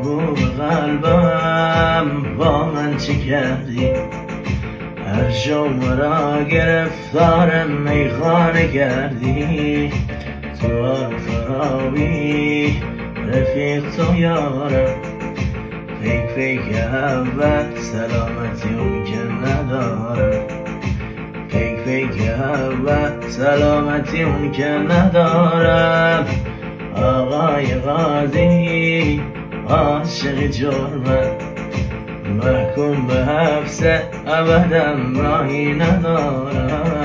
محبوب قلبم با من چه کردی؟ هر شب را گرفتار میخانه کردی. تو خرابی رفیق تو یارم، فکر اول سلامتی اون که ندارم، فکر اول سلامتی اون که ندارم. آقای قاضی عاشق جرمم، محکوم به حبس ابدم راهی ندارم.